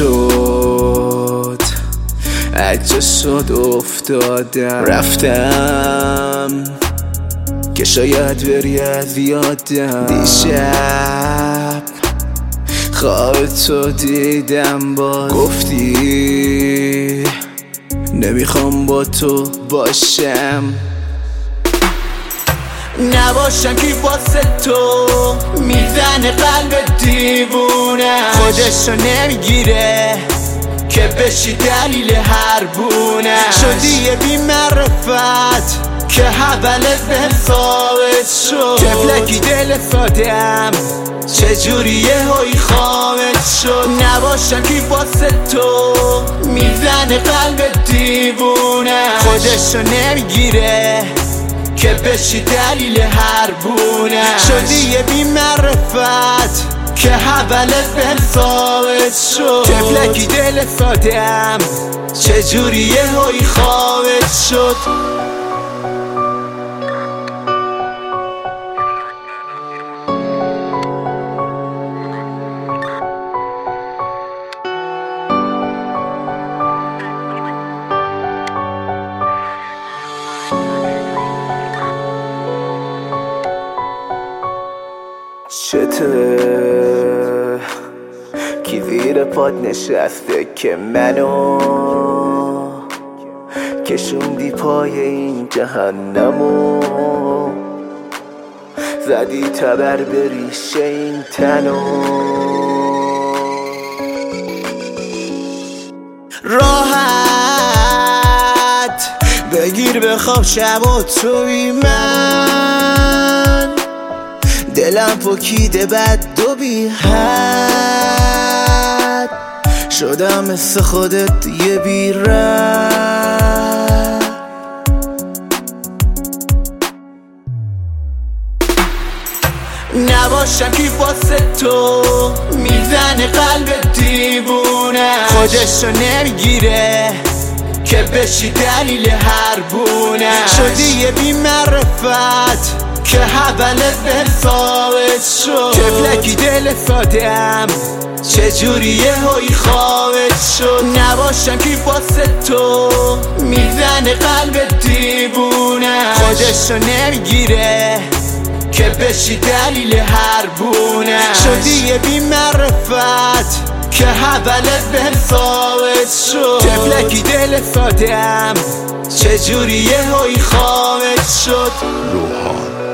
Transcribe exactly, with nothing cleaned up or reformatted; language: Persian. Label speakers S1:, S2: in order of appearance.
S1: شد عجز شد افتادم رفتم که شاید بری از یادم دیشب خواب تو دیدم باز گفتی نمیخوام با تو باشم نباشم که واسه تو میزنه قلب دیوونه خودشو نمیگیره که بشی دلیل هر بونه شدی یه بی معرفت که حولت به ثابت شد تفلکی دل سادم چجوری یه هایی خوابت شد نباشم که واسه تو میزنه قلب دیوونه خودشو نمیگیره که بشی دلیل هر بونه شدی یه بی معرفت که حولت به ثابت شد تفلکی دل سادم چجوری یه هایی خوابت شد چته کی زیر پاد نشسته که منو کشوندی پای این جهنمو زدی تبر به ریشه این تنو راحت بگیر بخواب شب و تو بی من دلم پکیده بد و بی حد شدم مثل خودت یه بی رد نباشم که واسه تو میزنه قلب دیوونه خودشو نمیگیره که بشی دلیل هر بونه شدی یه بی معرفت که حولت به ثابت شد تفلکی دل سادم چجوری یه هایی خوابت شد نباشم که واسه تو میزنه قلب دیوونه خودشو نمیگیره که بشی دلیل هر بونه شدی یه بی معرفت که حولت به ثابت شد تفلکی دل سادم چجوری یه هایی خوابت شد
S2: روحان